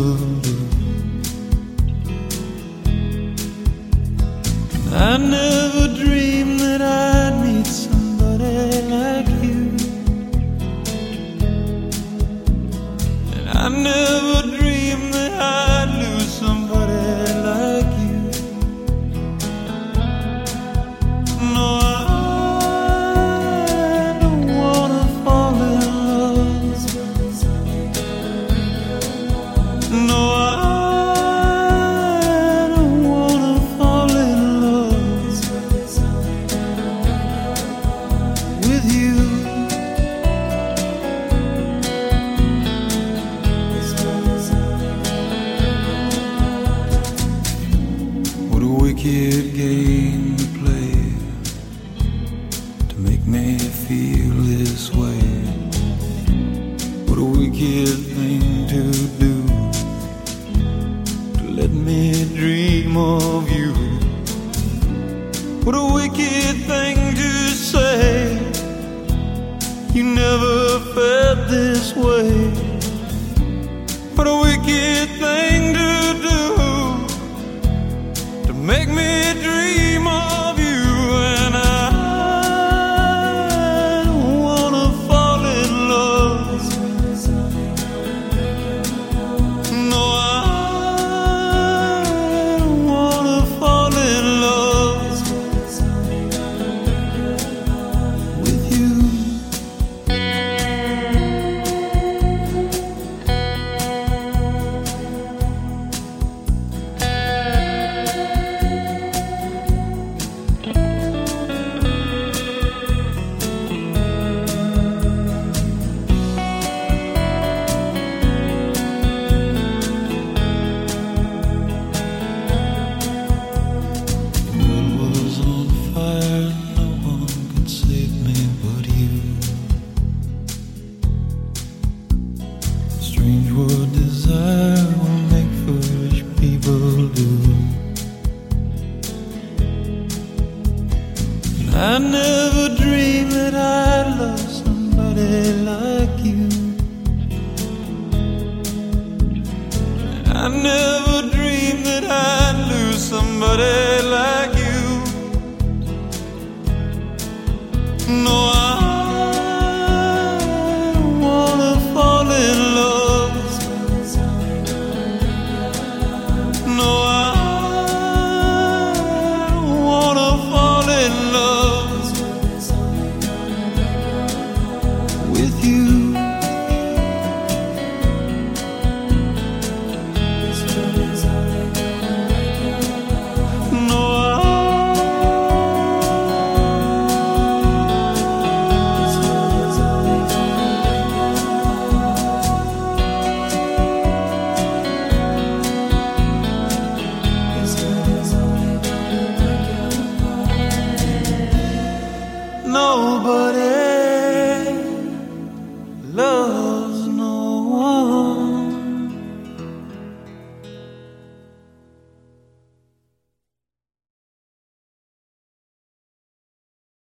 do. I never dreamed that I'd meet somebody like you, and I never dreamed that I'd lose somebody like you. No, I don't wanna fall in love. No, I don't wanna fall in love with you. What a wicked game to play to make me feel this way. What a wicked thing to do, to let me dream of you. What a wicked thing to say, you never felt this way. What a wicked thing to do, to make me dream of you. And I don't wanna fall in love. No, I don't wanna fall in love with you. Strange what desire will make foolish people do. I never dreamed that I'd love somebody like you, and I never dreamed that I'd lose somebody